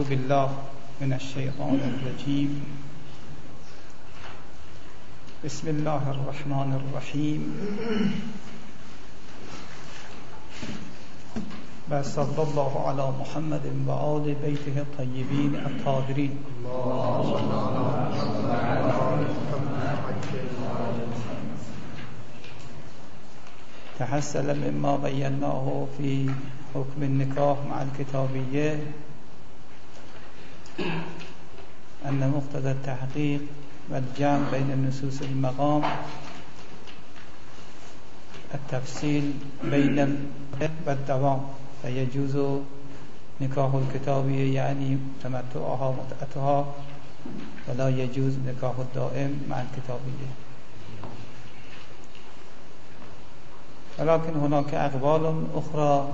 بالله من الشیطان الرجیم. بسم الله الرحمن الرحیم و صلی الله علی محمد و آل بیته الطیبین الطاهرین. تحصل مما بیناه فی حکم النکاح مع الكتابیه أن مقتضى التحقيق والجمع بين النصوص المقام التفصيل بين الحق والدوام، فيجوز نكاح الكتابية يعني تمتعها ومتعتها، ولا يجوز نكاح الدائم مع الكتابية. ولكن هناك أقوال أخرى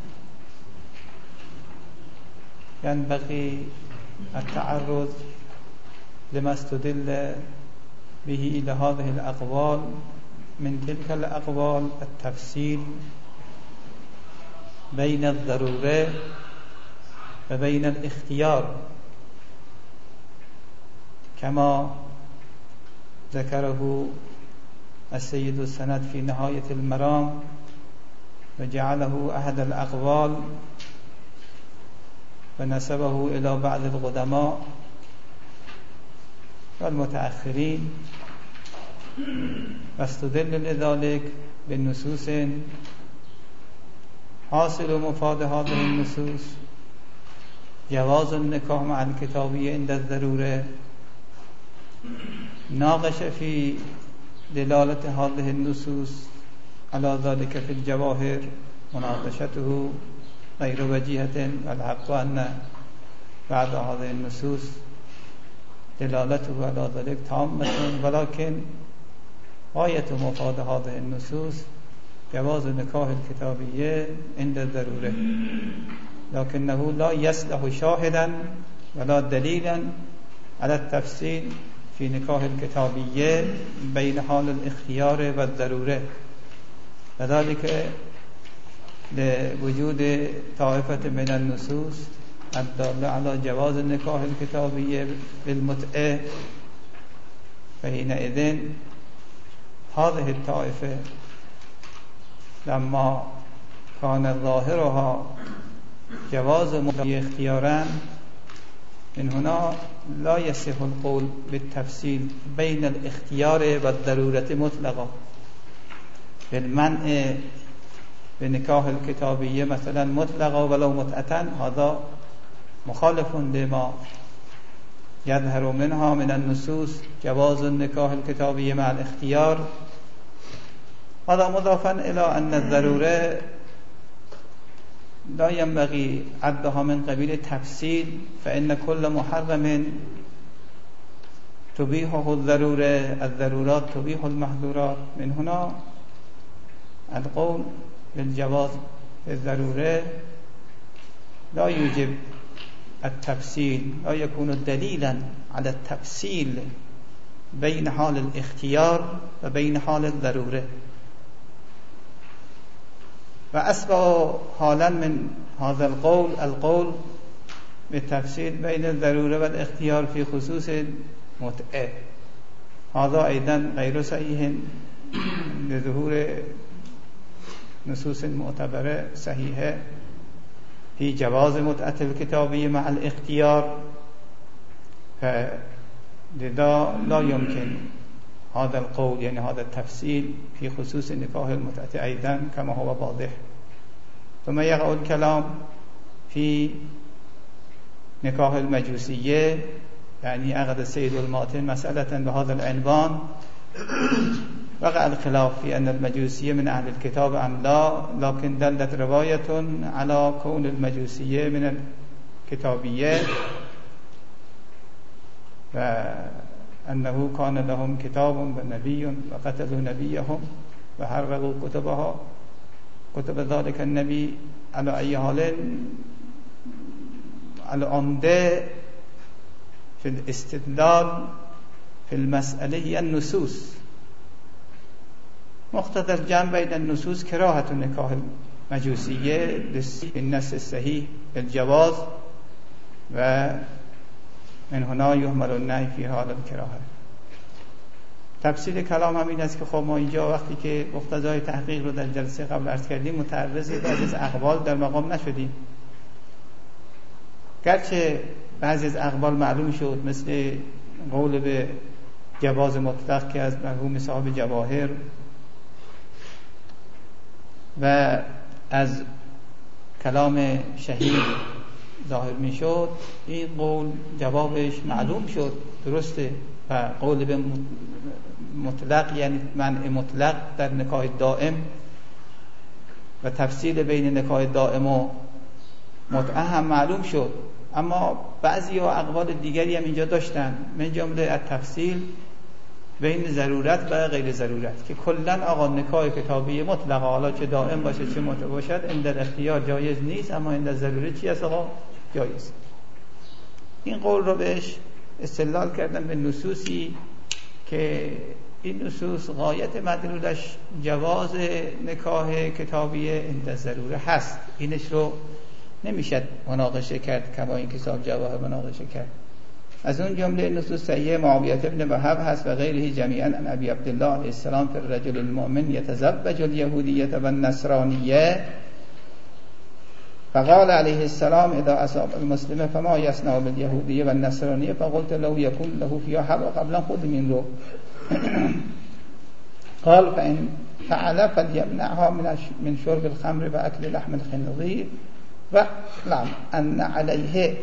ينبغي التعرض لما استدل به إلى هذه الأقوال. من تلك الأقوال التفصيل بين الضرورة وبين الاختيار كما ذكره السيد السند في نهاية المرام وجعله أحد الأقوال ونسبه إلى بعض القدماء والمتأخرين، واستدل لذلك بالنصوص. حاصل مفاد هذه النصوص جواز النكاح مع الكتابية عند الضرورة. ناقش في دلالة هذه النصوص على ذلك في الجواهر مناقشته غير وجيهة، والحق أن بعد هذه النصوص دلالته على ذلك تامة، ولكن غاية مفاد هذه النصوص جواز نكاح الكتابية عند الضرورة، لكنه لا يصلح شاهدا ولا دليلا على التفصيل في نكاح الكتابية بين حال الاختيار والضرورة، وذلك لوجود طائفة من النصوص الدالة على جواز النكاح الكتابية بالمتعة. فحينئذ هذه الطائفة لما كان ظاهرها جواز متعة اختيارا، من هنا لا يصح القول بالتفصيل بين الاختيار والضرورة مطلقا بالمنع بنكاح الكتابية مثلا مطلقا ولو متعة. هذا مخالف لما يظهر منها من النصوص جواز النكاح الكتابية مع الاختيار. هذا مضافا إلى أن الضرورة لا ينبغي عدها من قبيل التفصيل، فإن كل محرم تبيحه الضرورات تبيح المحظورات. من هنا القول بالجواز الضرورة لا يوجب التفصيل، لا يكون دليلا على التفصيل بين حال الاختيار وبين حال الضرورة. وأسبق حالا من هذا القول بالتفصيل بين الضرورة والاختيار في خصوص المتعة. هذا أيضا غير صحيح لظهور نصوص معتبرة صحيحة في جواز متعة الكتابية مع الاختيار، فلذا لا يمكن هذا القول يعني هذا التفصيل في خصوص نكاح المتعة أيضا كما هو واضح. ثم يقع الكلام في نكاح المجوسية، يعني أخذ السيد الماتن مسألة بهذا العنوان. وقع الخلاف في أن المجوسية من أهل الكتاب أم لا، لكن دلت رواية على كون المجوسية من الكتابية، فأنه كان لهم كتاب ونبي وقتلوا نبيهم وحرقوا كتب ذلك النبي. على أي حال العمدة في الاستدلال في المسألة هي النصوص. مقتضى الجمع بين النصوص كراهة نكاح المجوسية بالنص الصحيح بالجواز، و من هنا یحمل النهی فی حال الکراهه. تفسیر کلام هم این است که خب ما اینجا وقتی که مقتضای تحقیق رو در جلسه قبل عرض کردیم متعرض بعضی از اقوال در مقام نشدیم، گرچه بعضی از اقوال معلوم شد مثل قول به جواز مطلق که از مرحوم صاحب جواهر و از کلام شهید ظاهر می شد، این قول جوابش معلوم شد درسته، و قول به مطلق یعنی منع مطلق در نکاح دائم و تفصیل بین نکاح دائم و متعه هم معلوم شد. اما بعضی ها اقوال دیگری هم اینجا داشتن، من جمله از تفصیل بین ضرورت و غیر ضرورت، که کلن آقا نکاح کتابی مطلق حالا چه دائم باشه چه متعه باشد اندر اختیار جایز نیست، اما اندر ضرورت چی است آقا؟ جایز. این قول رو بهش استدلال کردن به نصوصی که این نصوص غایت مدلولش جواز نکاح کتابی اندر ضروره هست، اینش رو نمیشد مناقشه کرد کما این کتاب جواهر مناقشه کرد. از اون جمله نصوص صحیح معاویه ابن وهب هست و غیره جمیعا عن ابی عبدالله علیه السلام فی الرجل المؤمن یتزوج الیهودیه و النصرانیه فقال علیه السلام اذا اصاب المسلم فما یصنع بالیهودیه و النصرانیه فقلت له یکون له فیها هوا قبلا خود من رو قال فإن فعل فليمنعها من شرب الخمر و اکل لحم الخنزیر و اعلم ان علیه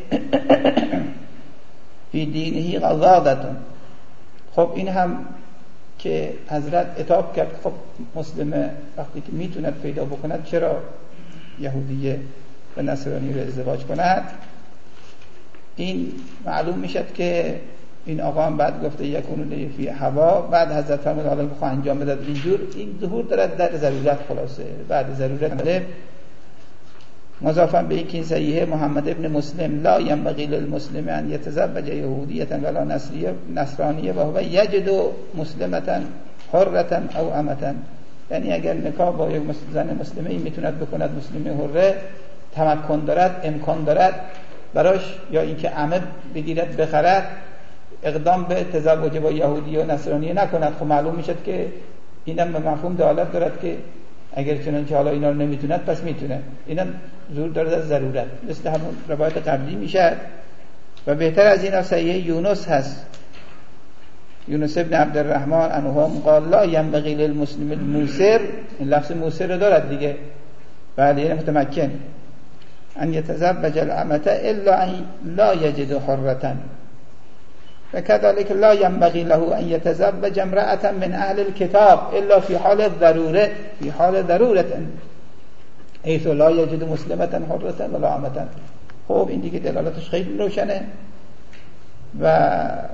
فی دینه غضاضة. خب این هم که حضرت عتاب کرد، خب مسلمه وقتی که میتوند پیدا بکند چرا یهودیه و نصرانی رو ازدواج کند؟ این معلوم میشد که این آقا هم بعد گفته یکون له فی هوا، بعد حضرت فرمود حالا بخواه انجام بداد اینجور، این ظهور دارد در ضرورت، خلاصه بعد ضرورت مضافا به این صحیح محمد ابن مسلم لا ینبغی للمسلم ان یتزوج یهودیه ولا نصرانیه و هو یجد مسلمه حره او امه. یعنی اگر نکاح با یک زن مسلمه این میتوند بکند مسلمه حره، تمکن دارد، امکان دارد براش، یا اینکه امه بگیرد بخرد، اقدام به تزوج با یهودی و نصرانی نکند. خب معلوم میشد که اینم به مفهوم دلالت دارد که اگر چنانچه حالا اینا رو نمیتوند پس میتونه، اینم ظهور دارد از ضرورت، مثل همون روایت قبلی میشه. و بهتر از این صحیح یونس هست، یونس ابن عبدالرحمن عنهم قال لا ینبغی للمسلم الموسر، این لفظ موسر رو دارد دیگه، بله یعنی متمکن، ان یتزوج الامه الا ان لا یجد حرة و كذلك لا ينبغي له ان يتزوج امرأة من اهل الكتاب الا في حال الضروره، في حال ضروره حيث لا يجد مسلمة حرة ولا امة. خب این دیگه دلالتش خیلی روشنه و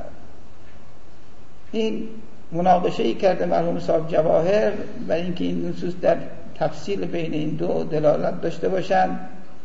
این مناقشه‌ای کرده مرحوم صاحب جواهر برای اینکه این نصوص در تفصیل بین این دو دلالت داشته باشن.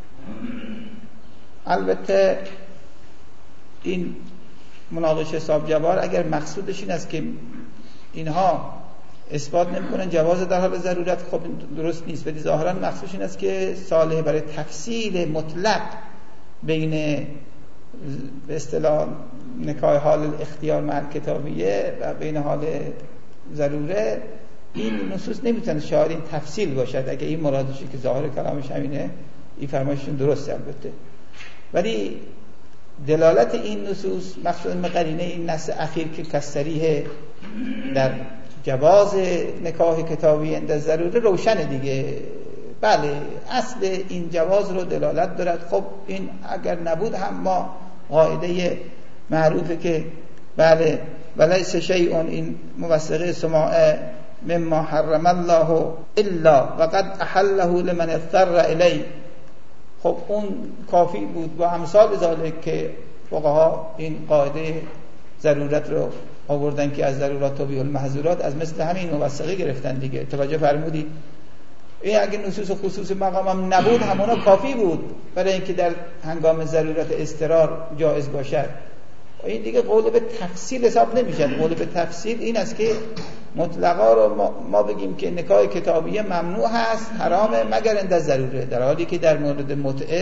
البته این مناقشه صاحب جواهر اگر مقصودش این است که اینها اثبات نمی‌کنن جواز در حال ضرورت، خب درست نیست، ولی ظاهرا مقصودش این است که صالح برای تفصیل مطلق بین به اصطلاح نکاح حال اختیار مع کتابیه و بین حال ضروره، این نصوص نمیتونه شاید این تفصیل باشد. اگه این مرادشه که ظاهر کلامش همینه، این فرمایششون درسته البته، ولی دلالت این نصوص مخصوصا قرینه این نص اخیر که کسریه در جواز نکاح کتابی عند ضروره روشنه دیگه. بله اصل این جواز رو دلالت دارد. خب این اگر نبود هم ما قاعده معروفه که بله ولیس شیء، این موثقه سماع مما حرم الله الا وقد احله لمن اضطر الیه. خب اون کافی بود با امثال ذالک که فقها این قاعده ضرورت رو آوردن که از ضرورات تبیح المحظورات، از مثل همین موثقه گرفتن دیگه. توجه فرمودید؟ این اگه نصوص خصوص مقامم نبود همونا کافی بود برای اینکه در هنگام ضرورت اضطرار جایز باشد. این دیگه قول به تفصیل حساب نمیشه. قول به تفصیل این است که مطلقا رو ما بگیم که نکاح کتابیه ممنوع هست، حرامه مگر اند ضروره، در حالی که در مورد متعه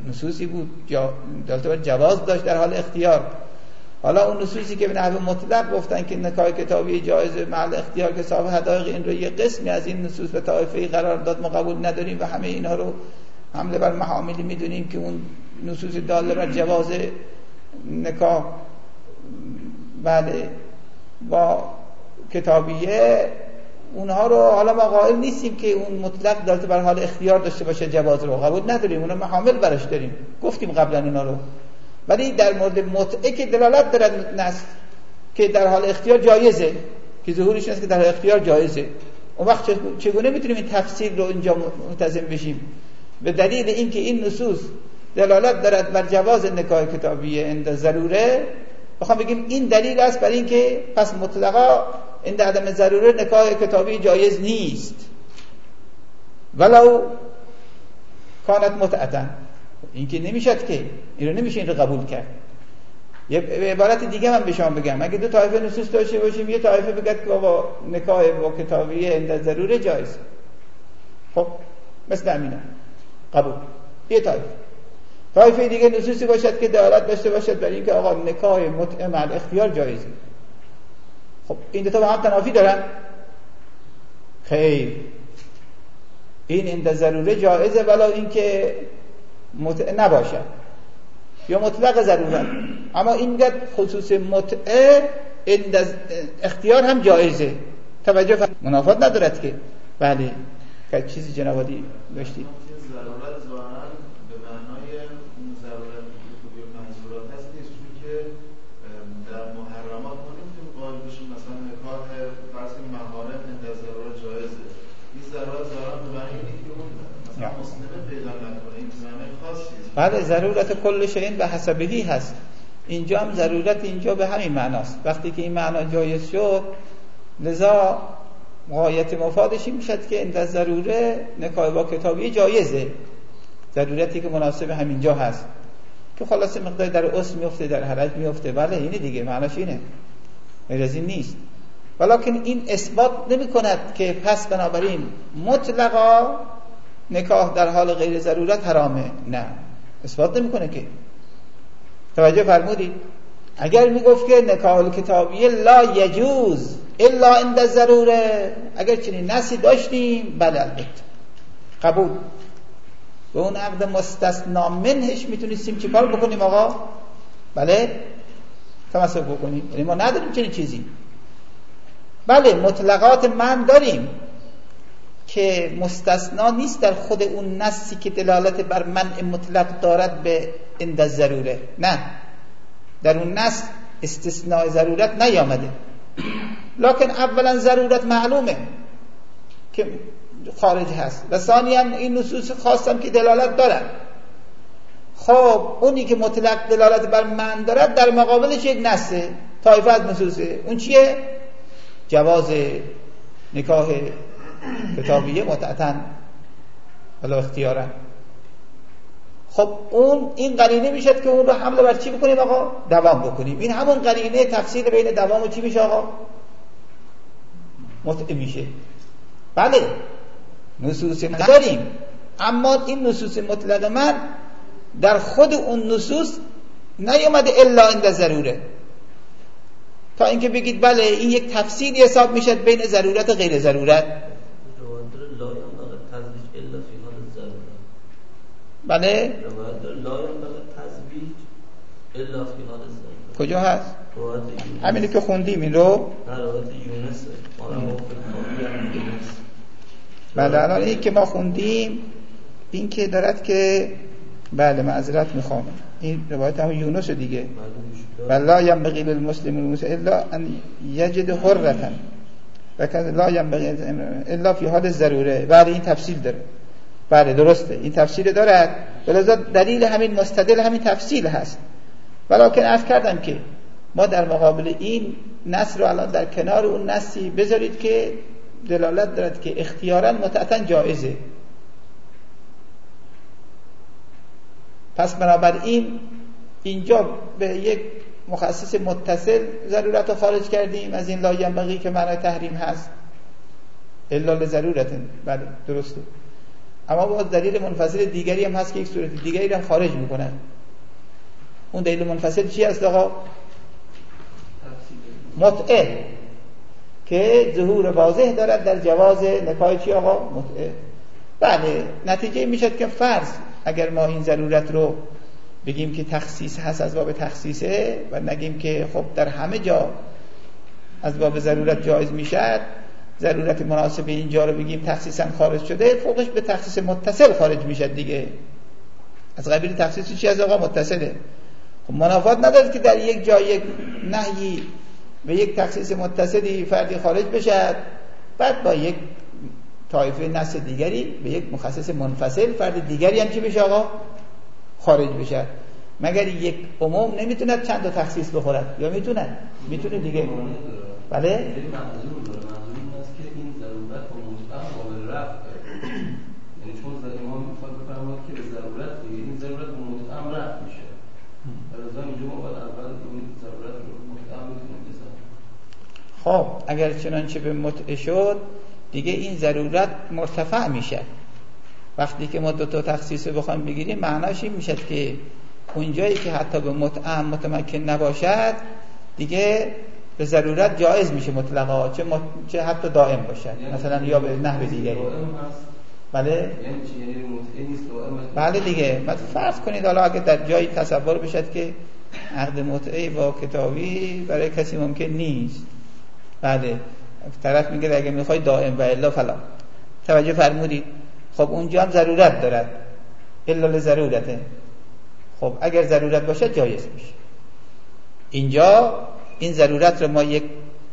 نصوصی بود دلالت بر جواز داشت در حال اختیار. حالا اون نصوصی که به نحو مطلق گفتن که نکاح کتابی جایز محل اختیار که صاحب حدایق این رو یه قسمی از این نصوص به طایفه‌ای قرار داد ما قبول نداریم و همه اینها رو حمله بر محاملی میدونیم که اون نصوص داله بر جواز نکاح بله با کتابیه اونها رو حالا ما قائل نیستیم که اون مطلق دلالت بر حال اختیار داشته باشه، جواز رو قبول نداریم، اونها محامل براش داریم، گفتیم قبلا اینا رو. ولی در مورد متعه که دلالت دارد نص که در حال اختیار جایزه، که ظهورش است که در حال اختیار جایزه، اون وقت چگونه میتونیم این تفسیر رو اینجا ملتزم بشیم؟ به دلیل اینکه این نصوص دلالت دارد بر جواز نکاح کتابیه عند ضروره، بخوام بگیم این دلیل است برای اینکه پس مطلقا عند عدم ضروره نکاح کتابی جایز نیست ولو کانت متعتا. این که نمیشد که این رو نمیشه این رو قبول کرد. یه عبارت دیگه من به شما بگم، اگه دو طایفه نصوص داشته باشیم، یه طایفه بگد که بابا نکاح با کتابیه عند ضروره جایز، خب مثل امینه قبول، یه طایفه دیگه نصوصی باشد که دلالت داشته باشد برای اینکه آقا نکاح متعه مع اختیار جایزه. خب این دو تا با هم تنافی دارن؟ خیر، این عند ضروره جایزه ولو اینکه متعه نباشد یا مطلق ضرورت، اما این میگه خصوص متعه عند اختیار هم جایزه. توجه منافات ندارد که بله که چیزی جناب عالی داشتید. ضرورت ظاهرا به معنای اون ضرورت که منظورات هست نیست، چون که در محرمات ما نمیتونیم قائل بشیم مثلا نکاح فرض کنیم محارم عند ضرورت جایزه. این ضرورت ظاهرا به معنی اینه که اون مثلا مسلمه پیدا نکنه، این معنی خاصی است. بله ضرورت کل شیء به حسبهی هست. اینجا هم ضرورت اینجا به همین معناست. وقتی که این معنا جایز شد، لذا غایت مفادش این میشد که عند ضروره نکاح با کتابی جایزه، ضرورتی که مناسب همینجا هست که خلاصه مقدار در اصل میفته، در حرج میفته. بله اینه دیگه، معناش اینه، غیر از این نیست. ولکن این اثبات نمی کند که پس بنابراین مطلقا نکاح در حال غیر ضرورت حرامه، نه اثبات نمی کنه که. توجه فرمودید؟ اگر میگفت که نکاح کتابی لا یجوز الا عند ضروره، اگر چنین نصی داشتیم بله البته قبول، به اون عقد مستثنا منهش میتونستیم چیکار بکنیم آقا؟ بله تمسک بکنیم، یعنی ما نداریم چنین چیزی. بله مطلقات من داریم که مستثنا نیست در خود اون نصی که دلالت بر منع مطلق دارد به عند ضروره، نه در اون نص استثناء ضرورت نیامده، لکن اولا ضرورت معلومه که خارج هست و ثانیاً این نصوص خاصم که دلالت دارد. خب اونی که مطلق دلالت بر من دارد در مقابلش یک نصه طایفه از نصوصه، اون چیه؟ جواز نکاح کتابیه متعتاً ولی اختیاراً. خب اون این قرینه میشد که اون رو حمله بر چی بکنیم آقا؟ دوام بکنیم. این همون قرینه تفصیل بین دوام و چی میشه آقا؟ متعه میشه. بله نصوص داریم، اما این نصوص مطلق من در خود اون نصوص نیامده الا عند ضروره، تا اینکه بگید بله این یک تفصیلی حساب میشد بین ضرورت و غیر ضرورت. بله کجا هست؟ همینی که خوندیم این رو. بله الان این که ما خوندیم این که دارد که بله معذرت میخوام، این روایت همون یونس دیگه، لا ينبغي للمسلم الا ان یجد حرة و لا ينبغي الا فی حال ضروره. بله این تفصیل داره، بله درسته این تفسیر دارد، ولذا دلیل همین مستدل همین تفصیل هست. ولکن عرض کردم که ما در مقابل این نص رو الان در کنار اون نصی بذارید که دلالت دارد که اختیاراً متعتاً جایزه. پس بنابراین اینجا به یک مخصص متصل ضرورت رو خارج کردیم از این لا ینبغی که معنای تحریم هست الا لضرورت. بله درسته، اما باز دلیل منفصل دیگری هم هست که یک صورت دیگری رو خارج میکنه. اون دلیل منفصل چی است آقا؟ متعه که ظهور واضح دارد در جواز نکاح چی آقا؟ متعه. بله، نتیجه میشد که فرض اگر ما این ضرورت رو بگیم که تخصیص هست از باب تخصیصه و نگیم که خب در همه جا از باب ضرورت جایز میشد، ضرورت مناسب اینجا رو بگیم تخصیصا خارج شده، فوقش به تخصیص متصل خارج میشد دیگه. از قبیل تخصیص چی از آقا؟ متصله. خب منافات نداره که در یک جای یک نهی به یک تخصیص متصلی فردی خارج بشد، بعد با یک طایفه نص دیگری به یک مخصص منفصل فرد دیگری هم چی بشه آقا؟ خارج بشه. مگر یک عموم نمیتونه چند تا تخصیص بخورد یا میتونه؟ میتونه دیگه. بله؟ منظور این است که این ضرورت و مطلق قابل رفع، یعنی چون امام میخواد بفرماید که به ضرورت این ضرورت و مطلق رفع میشه. برای اینجا ما باید اول این ضرورت رو مطلق میتونیم بزنیم. خب اگر چنانچه به مطلق شد دیگه این ضرورت مرتفع میشه. وقتی که ما دو تا تخصیص بخوایم بگیریم معناش این میشه که اونجایی که حتی به مطعم متمکن نباشد دیگه به ضرورت جایز میشه مطلقا، چه حتی دائم باشد، مثلا یا به نحو دیگری. بله؟ بله دیگه. بعد فرض کنید حالا اگه در جایی تصور بشد که عقد متعه با کتابی برای کسی ممکن نیست، بله، طرف میگه اگه میخوای دائم و الا فلا. توجه فرمودید؟ خب اونجا هم ضرورت دارد، الا لضرورته. خب اگر ضرورت باشه جایز میشه. اینجا این ضرورت رو ما یک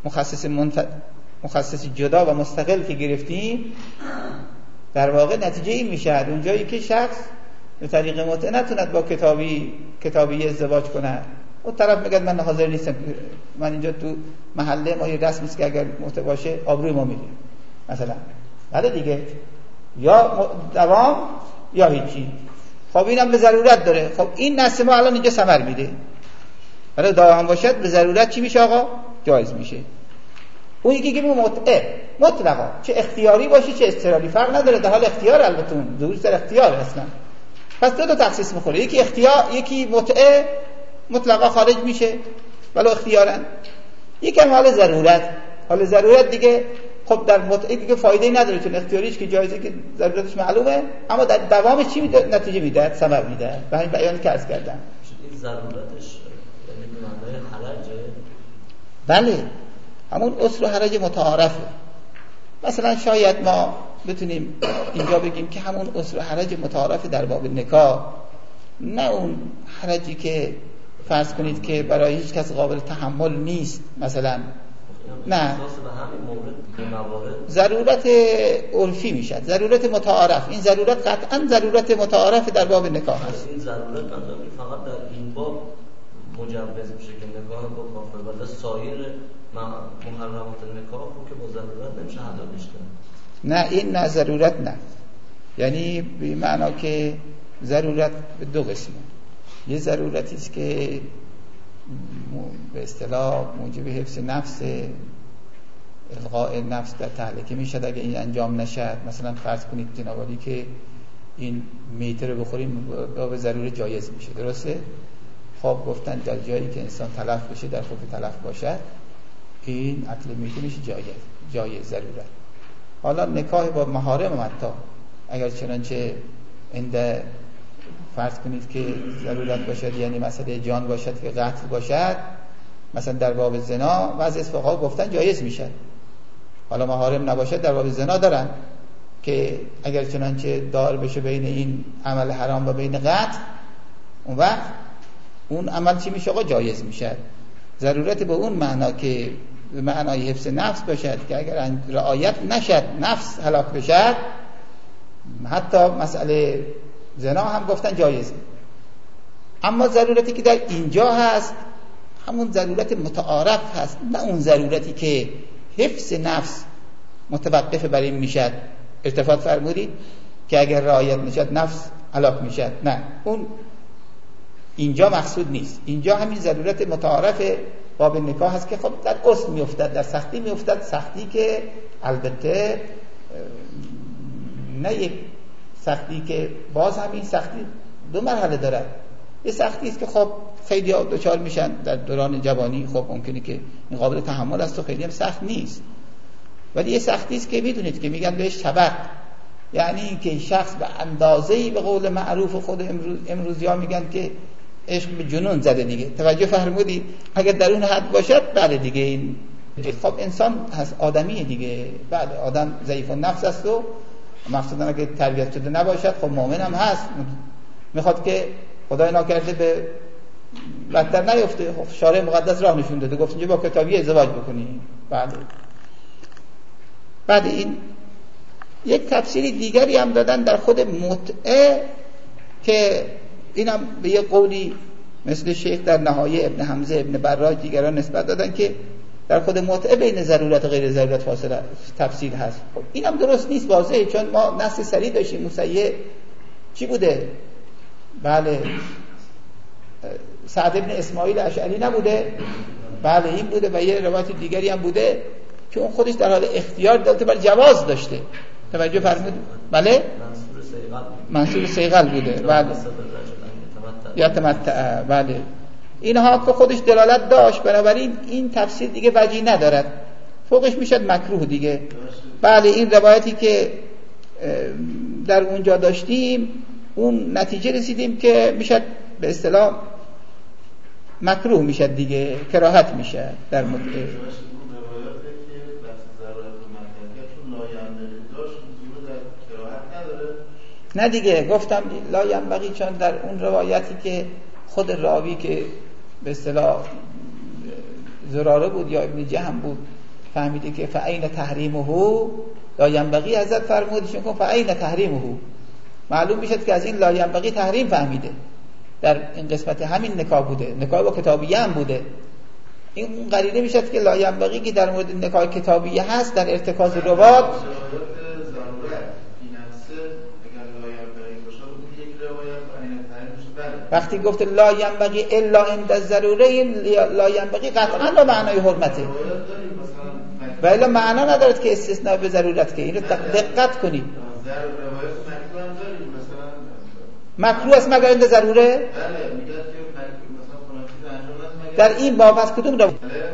مخصص جدا و مستقل که گرفتیم، در واقع نتیجه این میشه اونجایی که شخص به طریق متعه نتوند با کتابی ازدواج کنه، اون طرف میگه من حاضر نیستم، من اینجا تو محله ما یه رسمی است که اگر متعه باشه آبروی ما میره مثلا. بله دیگه، یا دوام یا هیچی. خب اینم به ضرورت داره. خب این نص ما الان اینجا ثمر میده. برای دوام باشد به ضرورت چی میشه آقا؟ جایز میشه. اون یکی که متعه مطلقا چه اختیاری باشه چه اضطراری فرق نداره، در حال اختیار البته ظهور در اختیار اصلا. پس دو تا تخصیص میخوره، یکی اختیار، یکی متعه مطلقا خارج میشه ولو اختیارن، یکی هم حال ضرورت. حال ضرورت دیگه خب در متعه دیگه فایده‌ای نداره چون اختیاریش که جایزه که ضرورتش معلومه، اما در دوامش چی میده؟ نتیجه میده، ثمر میده. به همین بیانی که عرض کردم. این ضرورتش یعنی به معنای حرجه؟ بله، همون اصل و حرج متعارفه. مثلا شاید ما بتونیم اینجا بگیم که همون اصل و حرج متعارف در باب نکاح، نه اون حرجی که فرض کنید که برای هیچ کس قابل تحمل نیست مثلا، نه، ضرورت عرفی میشد، ضرورت متعارف. این ضرورت قطعا ضرورت متعارف در باب نکاح هست. این ضرورت فقط در این باب مجوز میشه که نکاح با کافر، ولی سایر محرمات نکاح رو که با ضرورت نمیشه حلالش کنه. نه، این نه ضرورت نه، یعنی به معنا که ضرورت به دو قسمه. یه ضرورتی است که به اصطلاح موجب حفظ نفس، الغاء نفس در تهلکه میشد اگه این انجام نشد. مثلا فرض کنید جناب عالی که این میته رو بخوریم به ضرورت جایز میشه، درسته؟ خب گفتن در جایی که انسان تلف بشه، در خوف تلف باشد، این اکل میته میشه جایز ضرورت. حالا نکاح با محارم حتی اگر چنانچه عند فرض کنید که ضرورت باشد، یعنی مسئله جان باشد که قتل باشد، مثلا در باب زنا بعضی از فقها گفتن جایز میشه. حالا محارم نباشد در باب زنا دارن که اگر چنانچه دار بشه بین این عمل حرام و بین قتل، اون وقت اون عمل چی میشه آقا؟ جایز میشه. ضرورت به اون معنا که به معنای حفظ نفس باشد که اگر رعایت نشد نفس هلاک بشد، حتی مسئله زنا هم گفتن جایزه. اما ضرورتی که در اینجا هست همون ضرورت متعارف هست، نه اون ضرورتی که حفظ نفس متوقف بر این میشد. التفات فرمودید که اگر رعایت نشد نفس هلاک میشد، نه، اون اینجا مقصود نیست. اینجا همین ضرورت متعارف باب نکاح هست که خب در اصل میافتد، در سختی میافتد، سختی که البته نه یک سختی که باز هم این سختی دو مرحله داره. یه سختی است که خب خیلی ها دچار میشن در دوران جوانی، خب ممکنه که این قابل تحمل است و خیلی هم سخت نیست. ولی یه سختی است که میدونید که میگن بهش شبق، یعنی اینکه شخص به اندازه‌ای به قول معروف خود امروزی‌ها میگن که عشق به جنون زده دیگه. توجه فرمودید؟ اگر در اون حد باشد بله دیگه این خب انسان هست، آدمیه دیگه. بله آدم ضعیف النفس است و مقصوداً اگه تربیت شده نباشد خب مؤمن هم هست، میخواد که خدای ناکرده به بدتر نیفته. خب شارع مقدس راه نشون داده، گفت اینجا با کتابی ازدواج بکنی. بله. بعد این یک تفسیری دیگری هم دادن در خود متعه که اینم به یک قولی مثل شیخ در نهایه ابن حمزه ابن براج دیگران نسبت دادن که در خود متعه بین ضرورت و غیر ضرورت فاصله تفسیر هست. خب اینم درست نیست، واضحه، چون ما نص صریح داشتیم. مسیح چی بوده؟ بله سعد ابن اسماعیل اشعری نبوده؟ بله این بوده و یه روایت دیگری هم بوده که اون خودش در حال اختیار داشته بل جواز داشته. توجه فرمودید؟ بله منصور صیغل بوده. بله یا تمتع. بله اینها که خودش دلالت داشت، بنابراین این تفسیر دیگه وجهی ندارد، فوقش میشد مکروه دیگه. بله این روایتی که در اونجا داشتیم اون نتیجه رسیدیم که میشد به اصطلاح مکروه میشد دیگه، کراهت میشه در مدعه. نه دیگه گفتم لا ینبغی، چون در اون روایتی که خود راوی که به اصطلاح زراره بود یا ابن جهم بود فهمیده که فعین تحریمه لا ینبغی، حضرت فرمودشون کن فعین تحریمه، معلوم میشد که از این لا ینبغی تحریم فهمیده. در این قسمت همین نکاح بوده، نکاح با کتابیه هم بوده. این قرینه میشد که لا ینبغی که در مورد نکاح کتابیه هست در ارتکاز روات. وقتی گفت لا ینبغی الا عند الضروره، این لا ینبغی قطعا به معنای حرمته و الا معنا ندارد که استثناء به ضرورت، که اینو دقت کنید. مکروه است مگر عند ضروره؟ در این باب از کدوم رو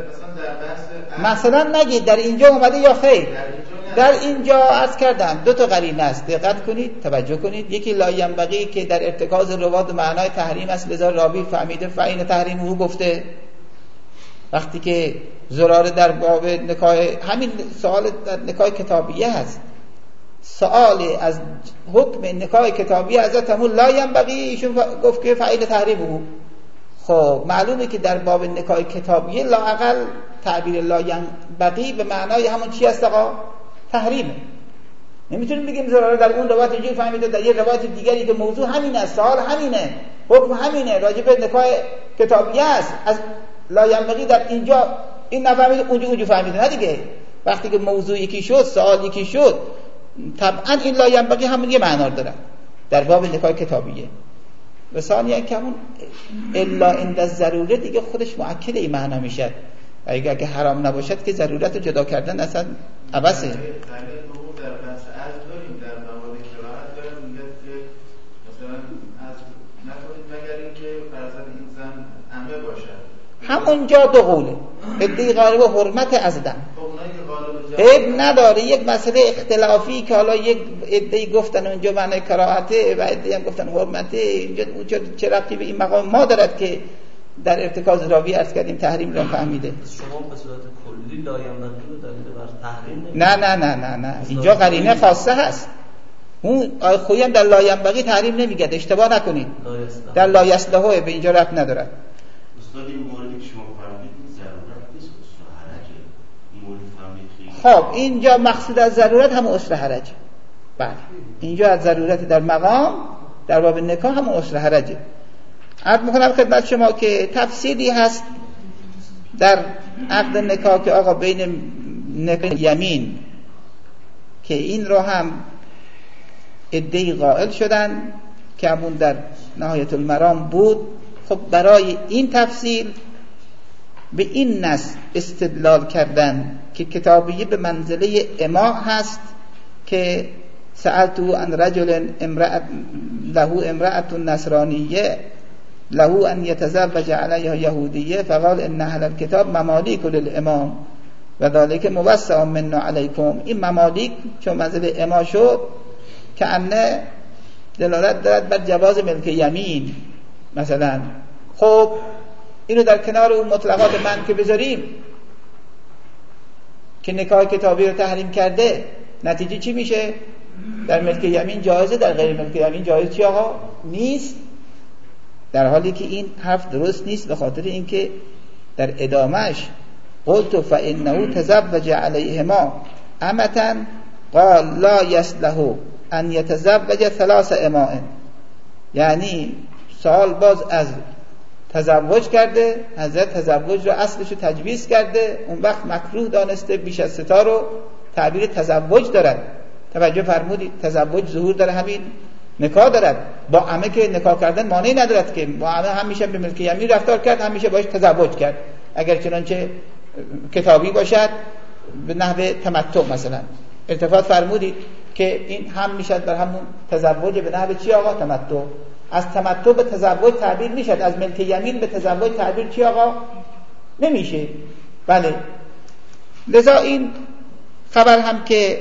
مثلا نگید در اینجا اومده یا خیر؟ در اینجا عرض کردم دو تا قرینه است، دقت کنید، توجه کنید. یکی لا ینبغی که در ارتکاز روات معنای تحریم است، لذا راوی فهمیده فعین تحریم او گفته. وقتی که زراره در باب نکاح، همین سوال در نکاح کتابیه هست، سوال از حکم نکاح کتابیه حضرت همون لا ینبغی، ایشون گفت که فعین تحریم او. خب معلومه که در باب نکاح کتابیه لااقل تعبیر لا ینبغی به معنای همون چی است آقا؟ تحریمه. نمیتونیم بگیم زراره در اون روایت اینجوری فهمیده، در یه روایت دیگری که موضوع همین است، سوال همینه، حکم همینه، راجع به نکاح کتابیه است، از لا ینبغی در اینجا این نفهمید اونجا فهمیده. نه دیگه وقتی که موضوع یکی شد، سوال یکی شد، طبعا این لا ینبغی همون یه معنا داره در باب نکاح کتابیه. و ثانیاً که همون الا عند الضروره دیگه خودش مؤکد این معنا میشه. اگر که حرام نباشد که ضرورت رو جدا کردن اصلا عبثه. همونجا دو قوله، ادعای غالب حرمت ازدن عیب نداره. یک مسئله اختلافی که حالا یک ادعای گفتن اونجا معنی کراهته و ادعای هم گفتن حرمته، اینجا چه ربطی به این مقام ما دارد که در ارتکاز راوی عرض کردیم تحریم را فهمیده. شما به صورت کلی لا ینبغی رو دلیل بر تحریم نه اینجا قرینه خاصه هست. اون آیه خویی هم در لا ینبغی تحریم نمیگه، اشتباه نکنید. در لا یصلحه به اینجا ربط نداره. استاد این موردی که شما فرمودید ضرورت نیست، اصل حرجه. این مورد فهمید خیلی. خب اینجا مقصود از ضرورت هم اصل حرجه. بله اینجا از ضرورت در مقام در باب نکاح هم اصل حرجه. عرض میکنم خدمت شما که تفصیلی هست در عقد نکاح که آقا بین نکاح یمین که این رو هم ادعی قائل شدن که همون در نهایت المرام بود. خب برای این تفصیل به این نص استدلال کردن که کتابیه به منزله اماع هست که سألته عن رجل له امرأة نصرانية له أن يتزوج عليها يهودية فقال إن أهل الكتاب مماليك للإمام و ذلك موسع منا علیکم. این ممالیک چون منزل اما شد که انه دلالت دارد بر جواز ملک یمین مثلا. خب اینو در کنار اون مطلقات من که بذاریم که نکاح کتابی رو تحریم کرده، نتیجه چی میشه؟ در ملک یمین جایزه، در غیر ملک یمین جایز چی آقا؟ نیست. در حالی که این حرف درست نیست، به خاطر اینکه در ادامهش قلت فإنه تزوج علیهما امة قال لا یصلح ان یتزوج 3 اماء، یعنی سال باز از تزوج کرده، حضرت تزوج رو اصلش رو تجویز کرده، اون وقت مکروه دانسته بیش از 3 رو تعبیر تزوج دارد. توجه فرمودید؟ تزوج ظهور داره، همین نکاح دارد. با عمه که نکاح کردن مانعی ندارد که با عمه هم میشه به ملک یمین رفتار کرد، هم میشه باش تزوج کرد، اگر چنانچه کتابی باشد به نحو تمتع مثلا. التفات فرمودید که این هم میشد بر همون تزوج به نحو چی آقا؟ تمتع. از تمتع به تزوج تعبیر میشد، از ملک یمین به تزوج تعبیر چی آقا؟ نمیشه. بله، لذا این خبر هم که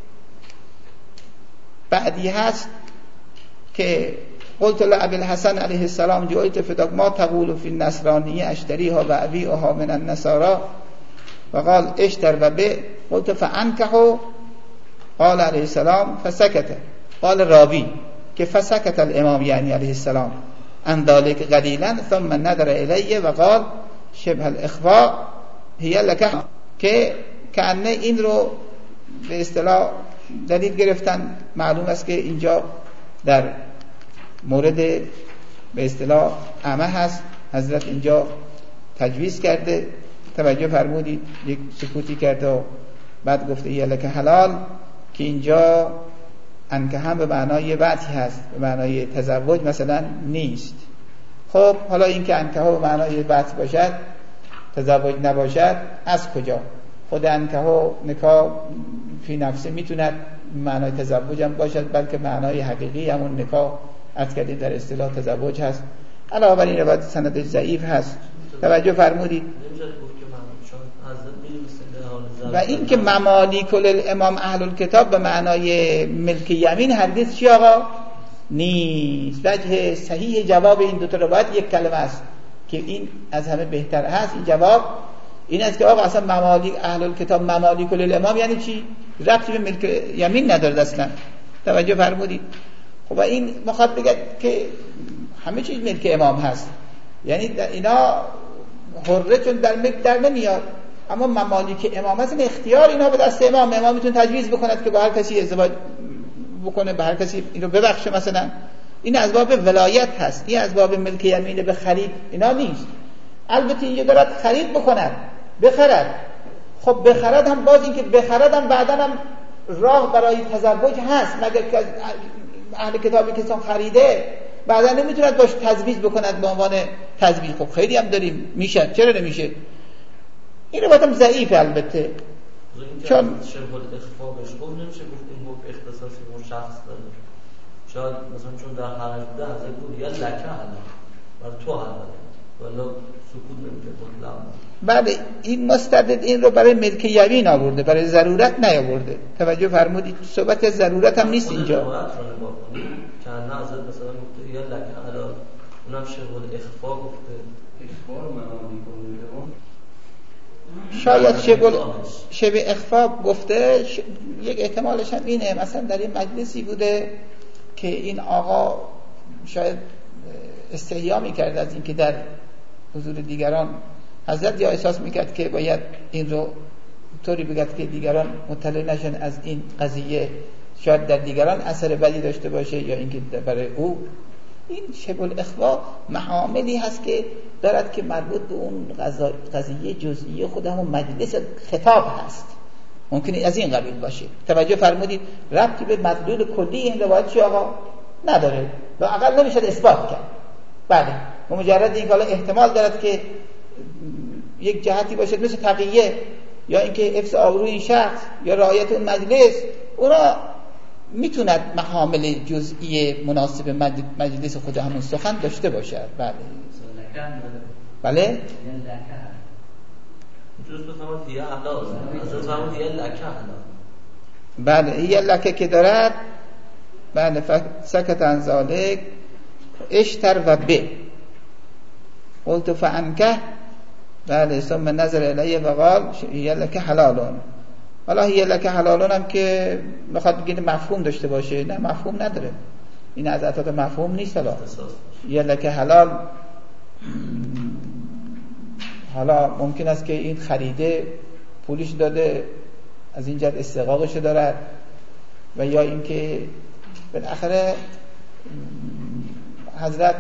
بعدی هست که قلت لأبی الحسن علیه السلام جئت فداک ما تقول فی النصرانیه اشتریها و ابیعها من النصارى و قال اشتر و بع. قلت فانکحوا قال علیه السلام فسکت. قال راوی که فسکت الامام یعنی علیه السلام عن ذلك قلیلا ثم نظر الیه و قال شبه الاخفاء هی لک، که کأنه این رو به اصطلاح دلیل گرفتن. معلوم است که اینجا در مورد به اصطلاح عمه هست، حضرت اینجا تجویز کرده. توجه فرمودید؟ یک سکوتی کرده و بعد گفته یلک حلال، که اینجا انکه هم به معنای وعدی هست، به معنای تزوج مثلا نیست. خب حالا این که انکه ها به معنای وعد باشد، تزوج نباشد، از کجا؟ خود انکه ها نکاح فی نفسه میتوند معنای تزوج هم باشد، بلکه معنای حقیقی همون نکاح از کردیم در اصطلاح تزوج هست. علاوه بر این روایت سندش ضعیف هست. توجه فرمودید؟ و این که ممالیک للامام اهل الکتاب به معنای ملک یمین هرگز چی آقا؟ نیست. وجه صحیح جواب این دو تا روایت یک کلمه است که این از همه بهتر هست. این جواب این است که آقا اصلا ممالیک اهل الکتاب ممالیک للامام یعنی چی؟ ربطی به ملک یمین ندارد اصلا. توجه فرمودید؟ خب این مخاطب بگه که همه چیز ملک امام هست، یعنی در اینا حره چون در ملک در نمیاد، اما ممالیک امام هست، این اختیار اینا به دست امام. امام میتونه تجویز بکند که با هر کسی ازدواج بکنه، به هر کسی اینو ببخشه مثلا. این از باب ولایت هست، این از باب ملک یمین به خرید اینا نیست. البته اینجا دارد خرید بکند، بخرد. خب بخرد هم باز این که بخرد هم بعدا هم راه برای تزوج هست، مگر که از اهل کتابی کسان خریده بعدا نمیتوند باش تزویج بکند به عنوان تزویج. خب خیلی هم داریم میشه، چرا نمیشه؟ این روایت هم ضعیفه البته، چون شبه الاخفاء بهش گفت نمیشه گفت این حکم اختصاصی اون شخص داره. شاید مثلا چون در حرج بوده حضرت بود یا لکه حلال برای تو حلال ولی سکوت نمیشه مطلق. بله، این مستدل این رو برای ملک یمین آورده، برای ضرورت نیاورده. توجه فرمودید؟ صحبت ضرورت هم نیست اینجا. روایت رو نگاه کنید که نه حضرت مثلا گفته یا لکه حلال، اونم شبه الاخفاء گفته. اخفاء رو معنی می‌کنه. شاید شبه اخفا گفته. یک احتمالش هم اینه مثلا در این مجلسی بوده که این آقا شاید استحیا میکرد از این که در حضور دیگران حضرت یا احساس میکرد که باید این رو طوری بگد که دیگران مطلع نشن از این قضیه، شاید در دیگران اثر بدی داشته باشه، یا اینکه برای او این شبه الاخفا معاملی هست که دارد که مربوط به اون قضیه جزئی خود همون مجلس خطاب هست، ممکنه از این قبیل باشه. توجه فرمودید؟ ربطی به مدلول کلی این روایت چی آقا؟ نداره، و اقل نمیشه اثبات کرد. بله، و مجرد این که احتمال دارد که یک جهتی باشه مثل تقیه یا اینکه حفظ آبروی این شخص یا رعایت اون مجلس، اونا میتوند محامل جزئی مناسب مجلس خود همون سخن داشته باشد. بله بله بله هی لکه که دارد. بله سکت عن ذالک اشتر و به قلت فعنکه. بله ثم نظر الیه و قال هی لکه حلالون. حالا هی لکه حلالون هم که میخواد بگید مفهوم داشته باشه، نه مفهوم نداره، این از عطات مفهوم نیست. هی لکه حلال، حالا ممکن است که این خریده پولش داده از این جهت استحقاقش دارد، و یا اینکه بالاخره حضرت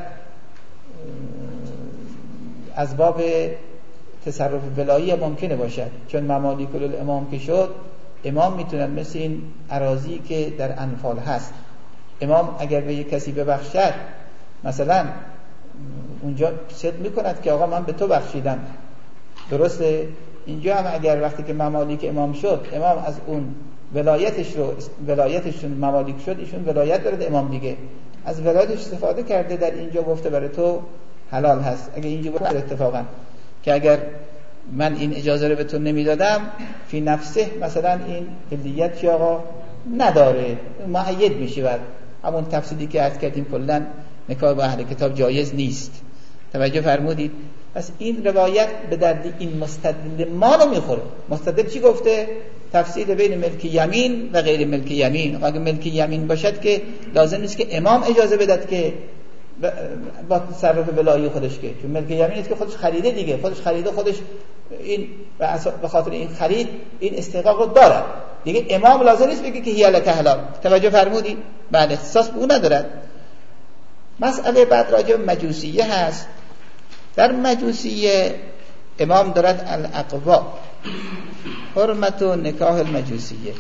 از باب تصرف ولایی ممکنه باشد، چون ممالیک الامام که شد، امام میتونه مثل این اراضی که در انفال هست، امام اگر به یک کسی ببخشد مثلا اونجا صدق میکند که آقا من به تو بخشیدم، درسته؟ اینجا هم اگر وقتی که ممالیک امام شد، امام از اون ولایتشون ممالیک شد، ایشون ولایت داره امام دیگه، از ولایتش استفاده کرده، در اینجا گفته برای تو حلال هست. اگر اینجا گفته اتفاقا که اگر من این اجازه رو به تو نمیدادم، فی نفسه مثلا این کلیت چی آقا نداره، مؤید میشه. بعد همون تفصیلی که عرض کردیم کلا نکاح با اهل کتاب جایز نیست. توجه فرمودید؟ پس این روایت به درد این مستدل ما رو میخوره. مستدل چی گفته؟ تفصیل بین ملک یمین و غیر ملک یمین. اگه ملک یمین باشد که لازم نیست که امام اجازه بدهد که با تصرف ولایی خودش، که چون ملک یمین است که خودش خریده دیگه، خودش خریده، خودش این به خاطر این خرید این استحقاق رو داره دیگه، امام لازم نیست بگه که هی لک حلال. توجه فرمودید؟ بله اختصاص به اون ندارد. مسئله بعد راجع به مجوسیه هست. در مجوسیه امام دارد الاقوا حرمت و نکاح المجوسیه.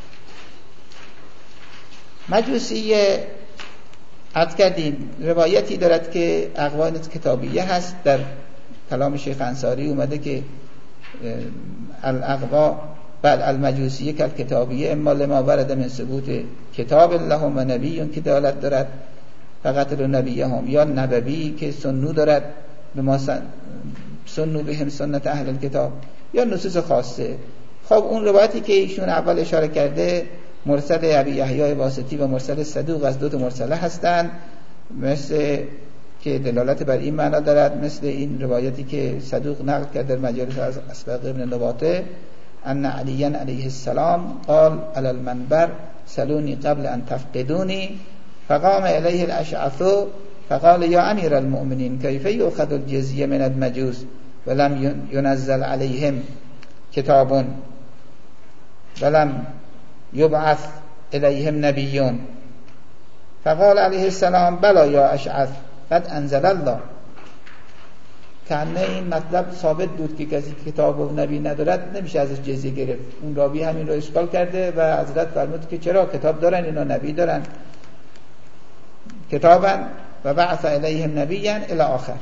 مجوسیه عرض کردیم روایتی دارد که اقوال کتابیه هست، در کلام شیخ انصاری اومده که الاقوا بل المجوسیه کل کتابیه اما لما ورد من ثبوت کتاب الله و نبی که دلالت دارد فقط رو نبیه هم، یا نبوی که سنو دارد به ما سنو بهم سنت اهل الکتاب، یا نصوص خاصه. خب اون روایتی که ایشون اول اشاره کرده مرسل ابی یحیی واسطی و مرسل صدوق از دو تا مرسله هستند، مثل که دلالت بر این معنا دارد، مثل این روایتی که صدوق نقل کرد در مجالس از اسبق ابن نباته ان علی علیه السلام قال علی المنبر سلونی قبل ان تفقدونی فقام الیه الاشعث فقال یا امیر المؤمنین کیف یؤخذ الجزیه من المجوس ولم ينزل عليهم کتاب ولم یبعث الیهم نبیون فقال علیه السلام بلا یا اشعث قد انزل الله. کنه این مطلب ثابت بود که کسی کتاب و نبی ندارد نمیشه ازش جزیه گرفت. اون راوی همین رو اشکال کرده و حضرت فرمود که چرا کتاب دارن اینا، نبی دارن، کتابا و بعث الیهم نبیا الی آخر.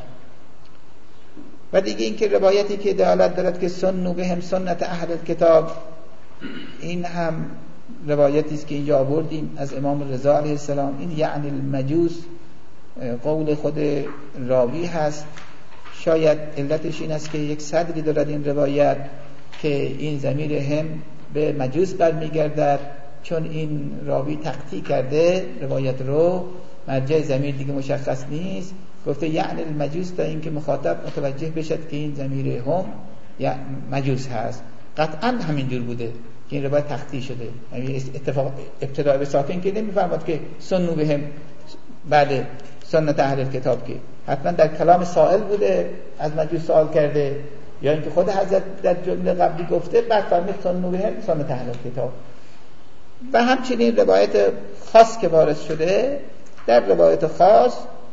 و دیگه این که روایتی که دلالت دارد که سنو بهم سنت اهل کتاب، این هم روایتی است که اینجا آوردیم از امام رضا علیه السلام. این یعنی المجوس قول خود راوی هست، شاید علتش این است که یک صدری دارد این روایت که این ضمیر هم به مجوس برمیگردد، چون این راوی تقطیع کرده روایت رو، مرجع ضمیر دیگه مشخص نیست، گفته یعنی المجوس تا اینکه مخاطب متوجه بشد که این ضمیر هم یا مجوس هست. قطعا همینجور بوده که این روایت تقطیع شده، یعنی اتفاق ابتداء به ساکن که نمیفرماد که سنو بهم بعد سنت اهل کتاب، که حتما در کلام سائل بوده از مجوس سوال کرده، یا اینکه خود حضرت در جمله قبلی گفته بعد فرمود سنو بهم سنت اهل کتاب. و همچنین روایت خاص که وارد شده، در روایت خاص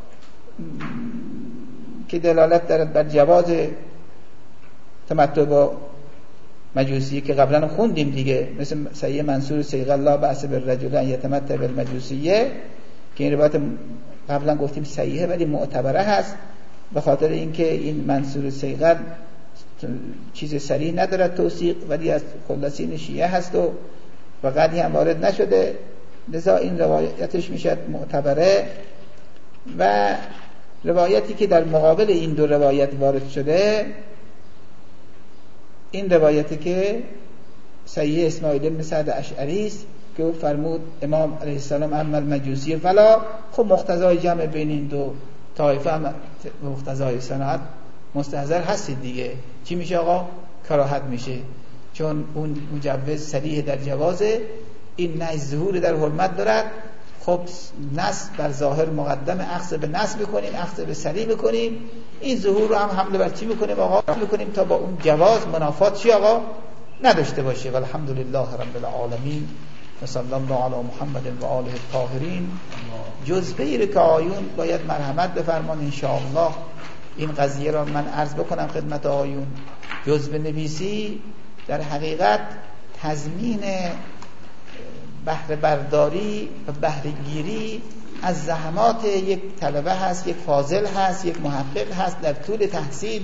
که دلالت دارد بر جواز تمتع با مجوسی که قبلا خوندیم دیگه، مثل صحیح منصور صیغ الله بأس بالرجل ان یتمتع بالمجوسیه، که این روایت قبلا گفتیم صحیحه ولی معتبره هست، به خاطر اینکه این منصور صیغ چیز صریح ندارد توثیق، ولی از خلاصین شیعه هست و قدی هم وارد نشده. لذا این روایتش میشد معتبره. و روایتی که در مقابل این دو روایت وارد شده، این روایتی که صحیح اسماعیل بن سعد اشعری است که فرمود امام علیه السلام اما المجوسی فلا، خب مقتضای جمع بین این دو طایفه هم مقتضای صناعت مستحضر هستید دیگه. چی میشه آقا؟ کراهت میشه، چون اون مجوز صریح در جوازه، این نه ظهور در حرمت دارد. خب نص بر ظاهر مقدم، اخذ به نص میکنیم، اخذ به صریح میکنیم، این ظهور رو هم حمله بر چی میکنیم آقا؟ میکنیم تا با اون جواز منافات چی آقا؟ نداشته باشه. والحمدلله رب العالمین و صلی الله علی محمد و آله الطاهرین. جز غیر که آیون باید مرحمت بفرمان ان شاء الله. این قضیه را من عرض بکنم خدمت آیون، جز بنویسی در حقیقت تضمین بهره برداری و بهره گیری از زحمات یک طلبه هست، یک فاضل هست، یک محقق هست در طول تحصیل.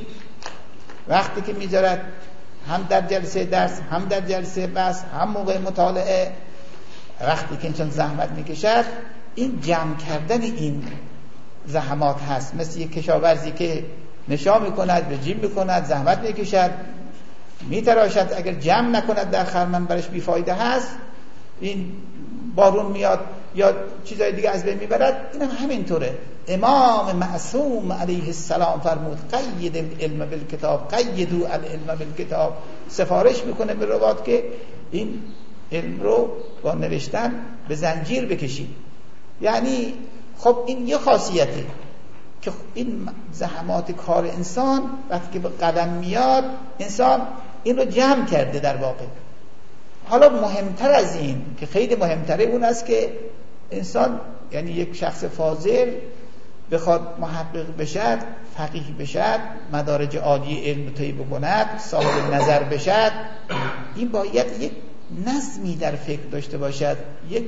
وقتی که میذارد هم در جلسه درس، هم در جلسه بحث، هم موقع مطالعه، وقتی که انسان زحمت میکشد، این جمع کردن این زحمات هست. مثل یک کشاورزی که نشا میکند، رجیم میکند، زحمت میکشد، میتراشد، اگر جمع نکند در خرمن برش بیفایده هست، این بارون میاد یا چیزای دیگه از بین میبرد. این هم همینطوره. امام معصوم علیه السلام فرمود قید العلم بالکتاب، قیدوا العلم بالکتاب. سفارش میکنه به روات که این علم رو با نوشتن به زنجیر بکشید. یعنی خب این یه خاصیته که این زحمات کار انسان وقتی که به قدم میاد، انسان این رو جمع کرده در واقع. حالا مهمتر از این که خیلی مهمتره اون است که انسان، یعنی یک شخص فاضل بخواد محقق بشد، فقیه بشد، مدارج عالی علم طی بکند، صاحب نظر بشد، این باید یک نظمی در فکر داشته باشد، یک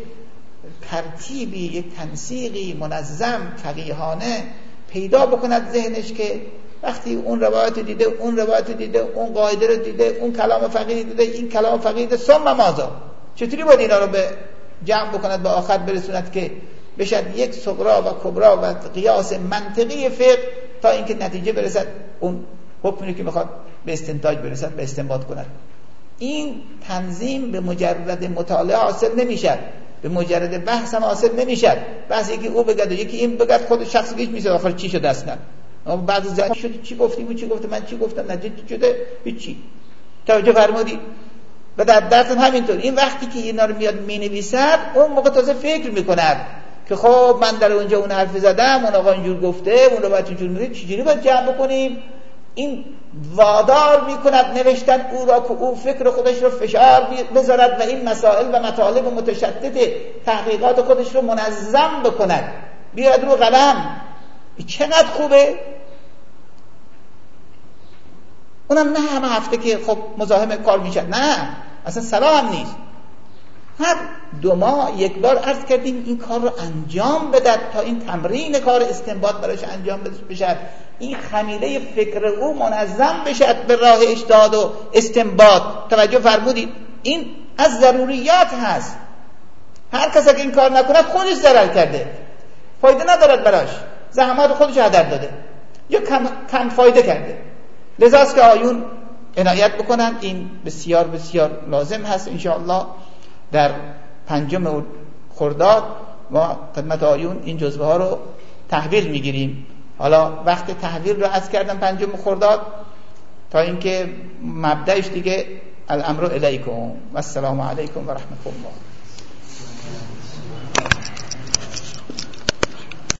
ترتیبی، یک تنسیقی منظم فقیهانه پیدا بکند ذهنش، که وقتی اون روایت دیده، اون روایت دیده، اون قاعده رو دیده، اون کلام فقیه دیده، این کلام فقیه دیده، ثم ماذا؟ چطوری باید اینا رو به جمع بکند به آخر برسوند که بشد یک صغرا و کبرا و قیاس منطقی فقه تا اینکه نتیجه برسد، اون حکمی که میخواد به استنتاج برسد به استنباط کند. این تنظیم به مجرد مطالعه حاصل نمیشد، به مجرد بحث هم حاصل نمیشد. بحث یکی او بگد و یکی این بگد، خود شخص گیج میشه آخر چی شده اصلا. بعضی زمان شده چی گفتیم و چی گفتم، من چی گفتم، نتیجه شده هیچی. توجه فرمودید؟ و در درس هم همینطور. این وقتی که اینا رو میاد مینویسد، اون موقع تازه فکر میکند که خب من در اونجا اون حرف زدم، اون آقا اینجور گفته، اون رو باید اینجور میگه، چجوری باید جمع بکنیم؟ این وادار میکند نوشتن او را که او فکر خودش رو فشار بذارد و این مسائل و مطالب متشدد تحقیقات خودش رو منظم بکند، بیاد رو قلم. چقدر خوبه. اونم نه همه هفته که خب مزاحم کار میشه، نه اصلا صلاح هم نیست. هر 2 ماه یک بار عرض کردیم این کار رو انجام بدد تا این تمرین کار استنباط براش انجام بشد، این خمیله فکر او منظم بشد به راه اجتهاد و استنباط. توجه فرمودید؟ این از ضروریات هست. هر کس که این کار نکند خودش ضرر کرده، فایده ندارد براش، زحمات خودش هدر داده یا کم فایده کرده. لذاست که آیون عنایت بکنن، این بسیار بسیار لازم هست. انشاءالله در 5 خرداد ما خدمت آیون این جزوه ها رو تحویل میگیریم. حالا وقت تحویل رو عرض کردم 5 خرداد تا اینکه مبدأش دیگه الامر الیکم و السلام علیکم و رحمت الله.